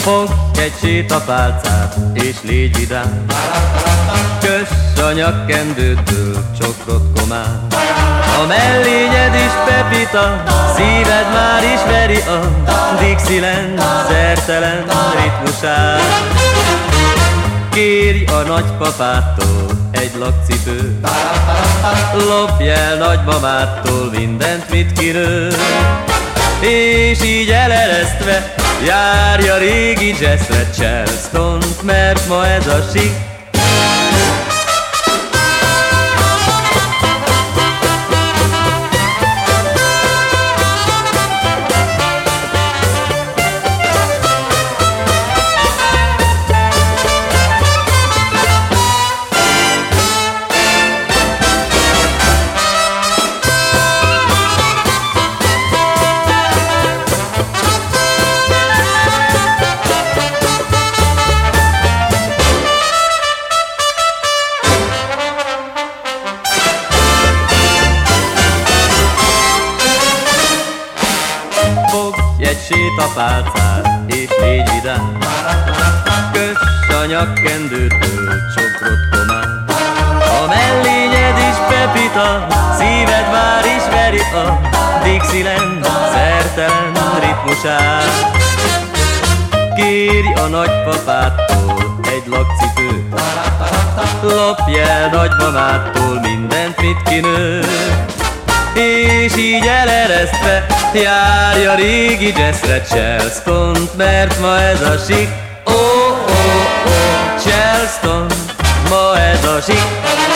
Fogj egy sétapálcát, és légy vidám. Köss a nyakkendődből csokrot komán. A mellényed is pepita, szíved már ismeri a Dixieland szertelen ritmusát. Kérj a nagypapától egy lakcipőt, lopj el nagymamától mindent, mit kinő. És így eleresztve járj a régi jazzre, Charlestont, mert ma ez a sik. Fogj egy sétapálcát, és légy vidám. Köss a nyakkendődből csokrot komán. A mellényed is pepita, szíved már ismeri a Dixieland szertelen ritmusát. Kérj a nagypapától egy lakcipőt, lopj el nagymamától mindent, mit kinő. És így eleresztve járj a régi jazzre, Charlestont, mert ma ez a sik. Charleston, ma ez a sik.